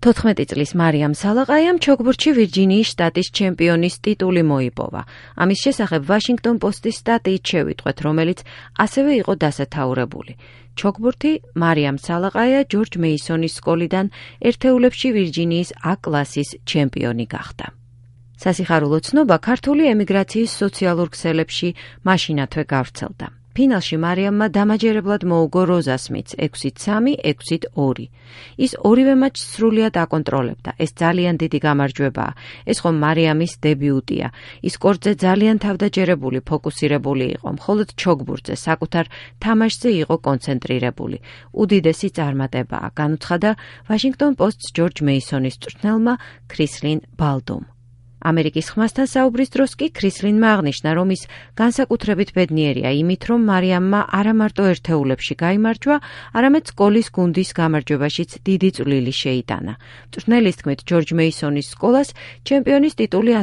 14 წლის მარიამ სალაყაიამ ჩოგბურთში ვირჯინიის შტატის ჩემპიონის ტიტული მოიპოვა. ამის შესახებ ვაშინგტონ პოსტის სტატიით შევიტყვეთ, რომელიც ასევე იყო დასათაურებული. ჩოგბურთი მარიამ სალაყაია ჯორჯ მეისონის სკოლიდან ერთეულებში ვირჯინიის A კლასის ჩემპიონი გახდა. სასიხარულო ცნობა ქართული ემიგრაციის სოციალურ ქსელებში მაშინათვე გავრცელდა. ფინალში მარიამმა დამაჯერებლად მოუგო როზა სმითს 6-3, 6-2. ის ორივე მატჩს სრულიად აკონტროლებდა. ეს ძალიან დიდი გამარჯვებაა. ეს ხომ მარიამის დებიუტია. ის კორტზე ძალიან თავდაჯერებული, ფოკუსირებული იყო, მხოლოდ ჩოგბურთზე, საკუთარ თამაშზე იყო კონცენტრირებული. უდიდესი წარმატებაა, განუცხადა ვაშინგტონ პოსტს ჯორჯ მეისონის მწვრთნელმა ქრისლინ ბალდომ. ამერიკის ხმასთან საუბრის დროს კი ქრისლინმა აღნიშნა, რომ ის განსაკუთრებით ბედნიერია იმით, რომ მარიამმა არა მარტო ერთეულებში გაიმარჯვა, არამედ სკოლის გუნდის გამარჯვებაშიც დიდი წვლილი შეიტანა. მწვრთნელის თქმით, ჯორჯ მეისონის სკოლას ჩემპიონის ტიტული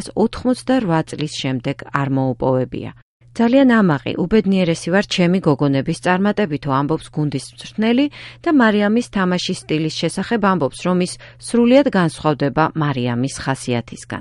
1988 წლის შემდეგ არ მოუპოვებია. ძალიან ამაყი, უბედნიერესი ვარ ჩემი გოგონების წარმატებითო, ამბობს გუნდის მწვრთნელი და მარიამის თამაშის სტილის შესახებ ამბობს, რომ ის სრულიად განსხვავდება მარიამის ხასიათისგან.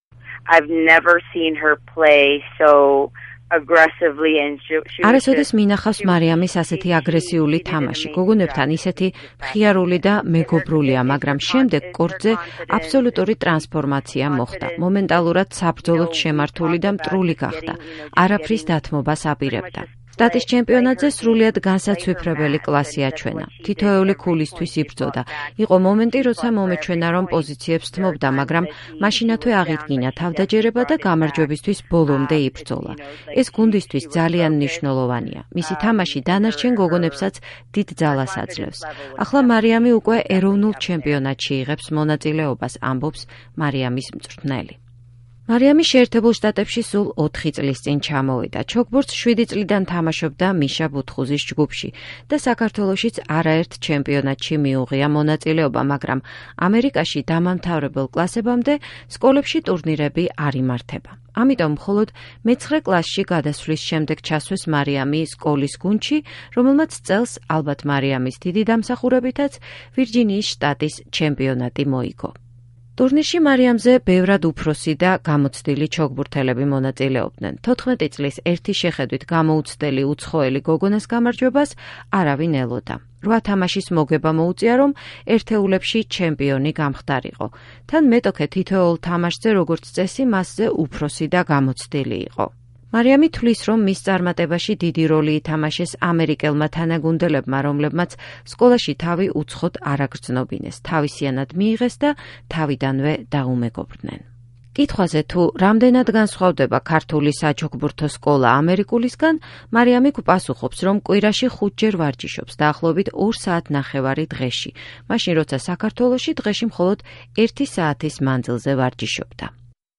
I've never seen her play so aggressively and არასოდეს მინახავს მარიამის ასეთი აგრესიული თამაში. გოგონებთან ისეთი მხიარული და მეგობრულია, მაგრამ შემდეგ კორტზე აბსოლუტური ტრანსფორმაცია მოხდა. მომენტალურად საბრძოლოდ შემართული და მტრული გახდა. არაფრის დათმობას აპირებდა. შტატის ჩემპიონატზე სრულიად განსაცვიფრებელი კლასი აჩვენა. თითოეული ქულისთვის იბრძოდა. იყო მომენტი, როცა მომეჩვენა, რომ პოზიციებს თმობდა, მაგრამ მაშინათვე აღიდგინა თავდაჯერება და გამარჯვებისთვის ბოლომდე იბრძოლა. ეს გუნდისთვის ძალიან მნიშვნელოვანია. მისი თამაში დანარჩენ გოგონებსაც დიდ ძალას აძლევს. ახლა მარიამი უკვე ეროვნულ ჩემპიონატში იღებს მონაწილეობას, ამბობს მარიამის მწვრთნელი. მარიამი შეერთებულ შტატებში სულ 4 წლის წინ ჩამოვიდა. ჩოგბურთს 7 წლიდან თამაშობდა მიშა ბუთხუზის ჯგუფში და საქართველოშიც არაერთ ჩემპიონატში მიუღია მონაწილეობა, მაგრამ ამერიკაში დამამთავრებელ კლასებამდე სკოლებში ტურნირები არ იმართება. ამიტომ მხოლოდ მე-9 კლასში გადასვლის შემდეგ ჩასვეს მარიამი სკოლის გუნდში, რომელმაც წელს ალბათ მარიამის დიდი დამსახურებითაც ვირჯინიის შტატის ჩემპიონატი მოიგო. ტურნირში მარიამზე ბევრად უფროსი და გამოცდილი ჩოგბურთელები მონაწილეობდნენ. 14 წლის ერთი შეხედვით გამოუცდელი უცხოელი გოგონას გამარჯვებას არავინ ელოდა. 8 თამაშის მოგება მოუწია, რომ ერთეულებში ჩემპიონი გამხდარიყო. თან მეტოქე თითოეულ თამაშზე როგორც წესი მასზე უფროსი და გამოცდილი იყო. მარიამი თვლის, რომ მის წარმატებაში დიდი როლი ითამაშეს ამერიკელმა თანაგუნდელებმა, რომლებმაც სკოლაში თავი უცხოდ არ აგრძნობინეს, თავისიანად მიიღეს და თავიდანვე დაუმეგობრდნენ. კითხვაზე თუ რამდენად განსხვავდება ქართული საჩოგბურთო სკოლა ამერიკულისგან, მარიამი პასუხობს, რომ კვირაში 5-ჯერ ვარჯიშობს, დაახლოებით 2 საათნახევარი დღეში, მაშინ როცა საქართველოში დღეში მხოლოდ 1 საათის მანძილზე ვარჯიშობდა.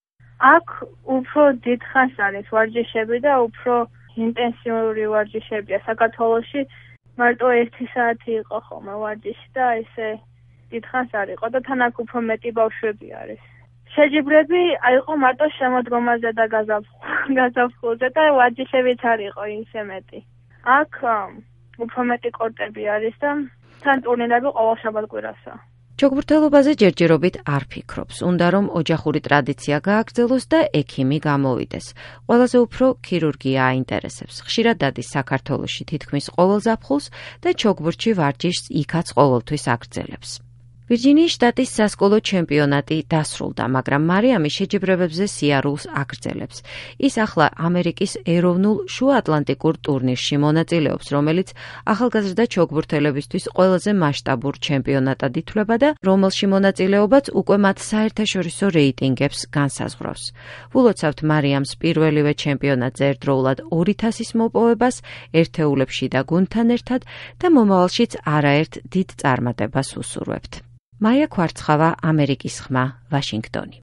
აქ უფრო დიდ ხანს არის ვარჯიშები და უფრო ინტენსიური ვარჯიშებია. საქართველოში მარტო 1 საათი იყო ხოლმე ვარჯიში და ესე დიდ ხანს არ იყო და თან აქ უფრო მეტი ბავშვები არის. შეჯიბრები აიყო მარტო შემოდგომაზე და გაზაფხულზე და ვარჯიშებიც არ იყო ისე მეტი. აქ უფრო მეტი კორტები არის და თან ტურნირები ყოველ შაბათ-კვირასაა. ჩოგბურთელობაზე ჯერჯერობით არ ფიქრობს. უნდა რომ ოჯახური ტრადიცია გააგრძელოს და ექიმი გამოვიდეს. ყველაზე უფრო ქირურგია აინტერესებს. ხშირად დადის საქართველოში თითქმის ყოველ ზაფხულს და ჩოგბურთში ვარჯიშს იქაც ყოველთვის აგრძელებს. ვირჯინიის შტატის სასკოლო ჩემპიონატი დასრულდა, მაგრამ მარიამი შეჯიბრებებზე სიარულს აგრძელებს. ის ახლა ამერიკის ეროვნულ შუაატლანტიკურ ტურნირში მონაწილეობს, რომელიც ახალგაზრდა ჩოგბურთელებისთვის ყველაზე მასშტაბურ ჩემპიონატად ითვლება და რომელში მონაწილეობაც უკვე მათ საერთაშორისო რეიტინგებს განსაზღვრავს. ვილოცავთ მარიამს პირველივე ჩემპიონატზე ერთდროულად 2 თასის მოპოვებას ერთეულებში და გუნდთან ერთად და მომავალშიც არაერთ დიდ წარმატებას უსურვებთ. მაია ქვარცხავა, ამერიკის ხმა, ვაშინგტონი.